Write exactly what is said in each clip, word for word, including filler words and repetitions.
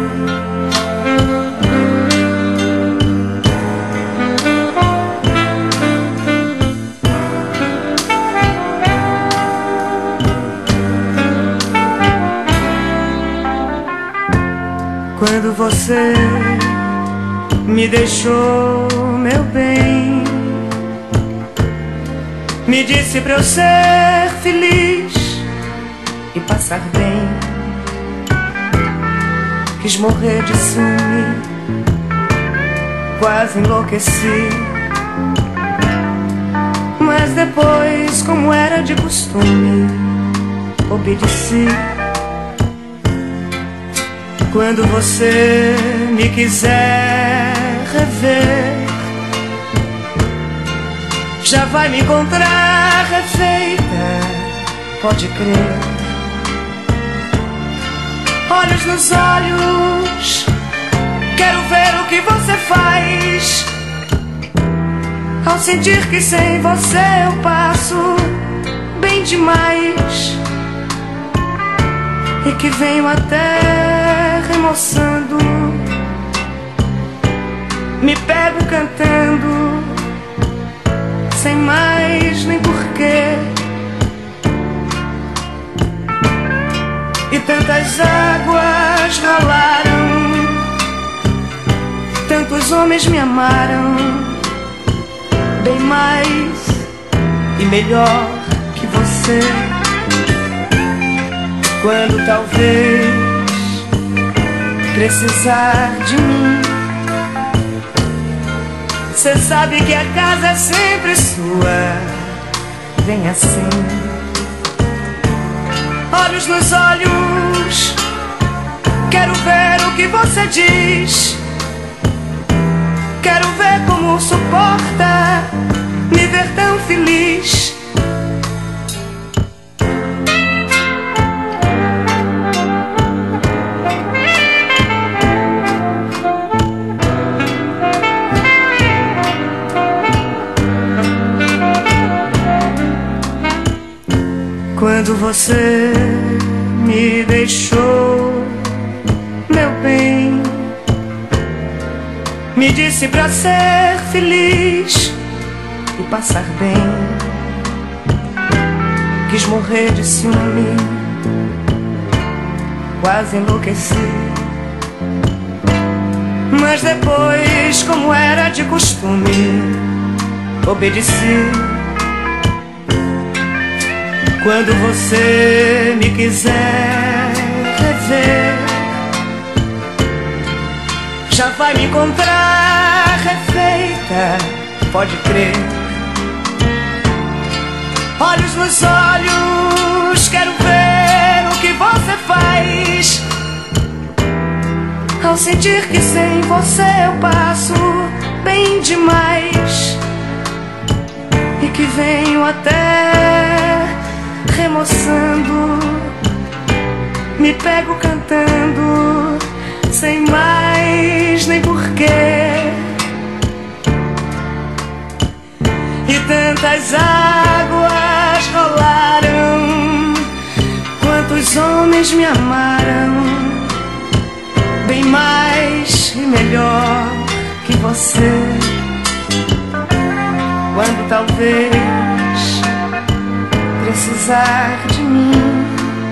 Quando você me deixou, meu bem, me disse pra eu ser feliz e passar bem. Quis morrer de ciúme, quase enlouqueci. Mas depois, como era de costume, obedeci. Quando você me quiser rever, já vai me encontrar refeita, pode crer. Olhos nos olhos, quero ver o que você faz ao sentir que sem você eu passo bem demais, e que venho até remoçando, me pego cantando, sem mais nem porquê. E tantas águas rolaram, tantos homens me amaram, bem mais e melhor que você. Quando talvez precisar de mim, cê sabe que a casa é sempre sua, vem assim. Olhos nos olhos, quero ver o que você diz, quero ver como suporta me ver tão feliz. Quando você me deixou, meu bem, me disse pra ser feliz e passar bem. Quis morrer de ciúme, quase enlouqueci. Mas depois, como era de costume, obedeci. Quando você me quiser rever, já vai me encontrar refeita, pode crer. Olhos nos olhos, quero ver o que você faz ao sentir que sem você eu passo bem demais, e que venho até remoçando, me pego cantando, sem mais nem porquê. E tantas águas rolaram, quantos homens me amaram, bem mais e melhor que você. Quando talvez precisar de mim,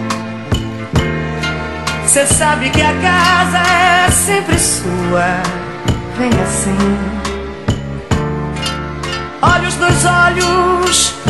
cê sabe que a casa é sempre sua, vem assim. Olhos nos olhos,